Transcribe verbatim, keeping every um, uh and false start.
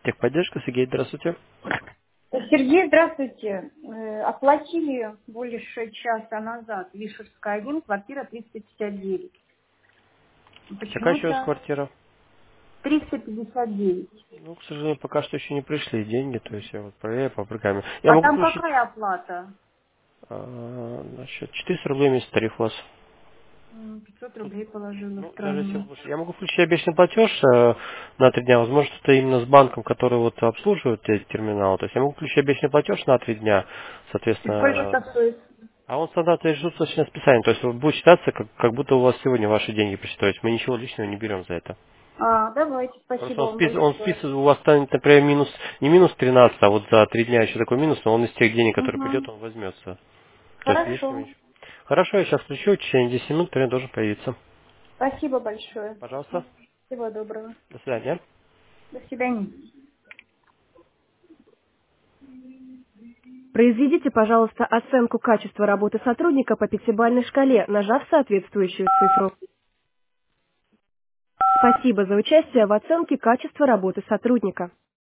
Техподдержка, Сергей, здравствуйте. Сергей, здравствуйте. Э, Оплатили больше часа назад Вишерская один, квартира триста пятьдесят девять. Какая еще у вас Почему-то квартира? триста пятьдесят девять. Ну, к сожалению, пока что еще не пришли деньги, то есть я вот проверяю по программе. Я А могу там включить, какая оплата? а, значит, четыреста рублей в месяц тариф у вас. М, пятьсот рублей положила, Ну, даже если странно. больше. Я могу включить обещанный платеж э, на три дня. Возможно, это именно с банком, который вот обслуживает эти терминалы. То есть я могу включить обещанный платеж на три дня, И сколько соответственно. это стоит? А он стандарт режут точное списание. То есть вот будет считаться, как, как будто у вас сегодня ваши деньги пришли. То есть мы ничего личного не берем за это. А, давайте, спасибо Просто он, вам спис, он большое. списывает, у вас станет, например, минус, не минус тринадцать, а вот за три дня еще такой минус, но он из тех денег, которые Угу. придет, он возьмется. То есть лишнего Хорошо. ничего. Хорошо, я сейчас включу, в течение десяти минут примерно должен появиться. Спасибо большое. Пожалуйста. Всего доброго. До свидания. До свидания. Произведите, пожалуйста, оценку качества работы сотрудника по пятибалльной шкале, нажав соответствующую цифру. Спасибо за участие в оценке качества работы сотрудника.